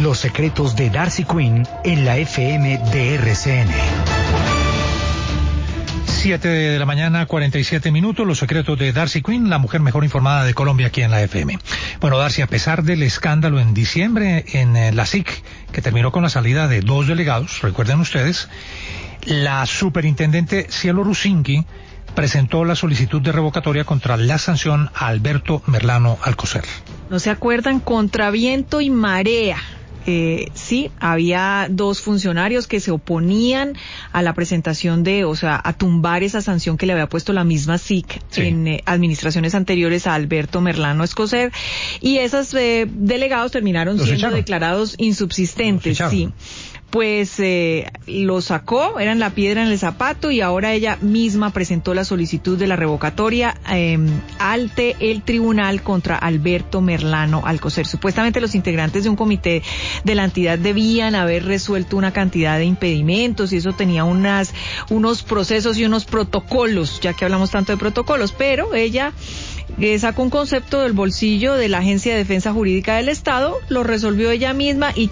Los secretos de Darcy Quinn en la FM de RCN. 7 de la mañana, 47 minutos, los secretos de Darcy Quinn, la mujer mejor informada de Colombia aquí en la FM. Bueno, Darcy, a pesar del escándalo en diciembre en la SIC, que terminó con la salida de 2 delegados, recuerden ustedes, la superintendente Cielo Rusinki presentó la solicitud de revocatoria contra la sanción a Alberto Merlano Alcocer. ¿No se acuerdan? Contra viento y marea. Sí, había 2 funcionarios que se oponían a la presentación a tumbar esa sanción que le había puesto la misma SIC en administraciones anteriores a Alberto Merlano Alcocer, y esos delegados terminaron siendo declarados insubsistentes. Sí. Pues lo sacó, eran la piedra en el zapato, y ahora ella misma presentó la solicitud de la revocatoria ante el tribunal contra Alberto Merlano Alcocer. Supuestamente los integrantes de un comité de la entidad debían haber resuelto una cantidad de impedimentos, y eso tenía unos procesos y unos protocolos, ya que hablamos tanto de protocolos, pero ella sacó un concepto del bolsillo de la Agencia de Defensa Jurídica del Estado, lo resolvió ella misma y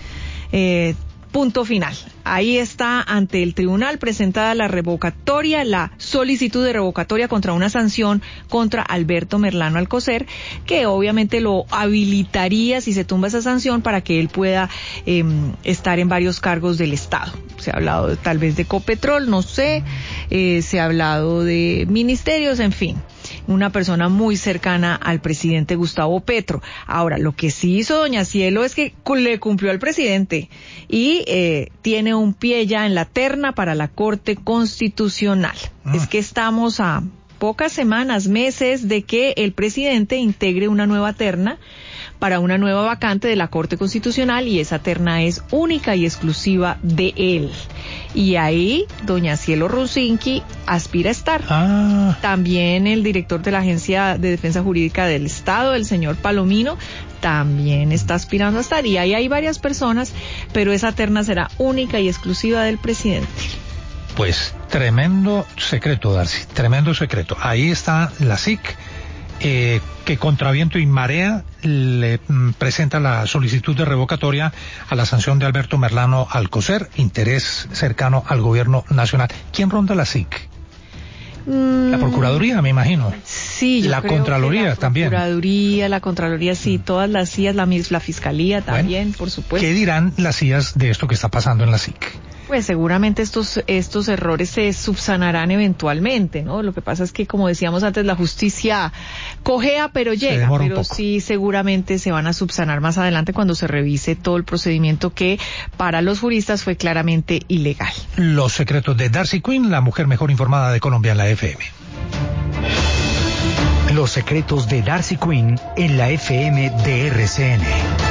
punto final. Ahí está ante el tribunal presentada la revocatoria, la solicitud de revocatoria contra una sanción contra Alberto Merlano Alcocer, que obviamente lo habilitaría, si se tumba esa sanción, para que él pueda estar en varios cargos del Estado. Se ha hablado tal vez de Copetrol, no sé, se ha hablado de ministerios, en fin. Una persona muy cercana al presidente Gustavo Petro. Ahora, lo que sí hizo doña Cielo es que le cumplió al presidente y tiene un pie ya en la terna para la Corte Constitucional. Es que estamos a pocas semanas, meses de que el presidente integre una nueva terna para una nueva vacante de la Corte Constitucional, y esa terna es única y exclusiva de él. Y ahí doña Cielo Rusinki aspira a estar. También el director de la Agencia de Defensa Jurídica del Estado, el señor Palomino, también está aspirando a estar. Y ahí hay varias personas, pero esa terna será única y exclusiva del presidente. Pues tremendo secreto, Darcy, tremendo secreto. Ahí está la SIC, que contra viento y marea le presenta la solicitud de revocatoria a la sanción de Alberto Merlano Alcocer, interés cercano al gobierno nacional. ¿Quién ronda la SIC? La Procuraduría, me imagino. Sí, yo la creo Contraloría que también. La Contraloría, sí, todas las CIAs, la Fiscalía también, bueno, por supuesto. ¿Qué dirán las CIAs de esto que está pasando en la SIC? Pues seguramente estos errores se subsanarán eventualmente, ¿no? Lo que pasa es que, como decíamos antes, la justicia cojea pero llega, pero sí seguramente se van a subsanar más adelante cuando se revise todo el procedimiento que para los juristas fue claramente ilegal. Los secretos de Darcy Quinn, la mujer mejor informada de Colombia en la FM. Los secretos de Darcy Quinn en la FM de RCN.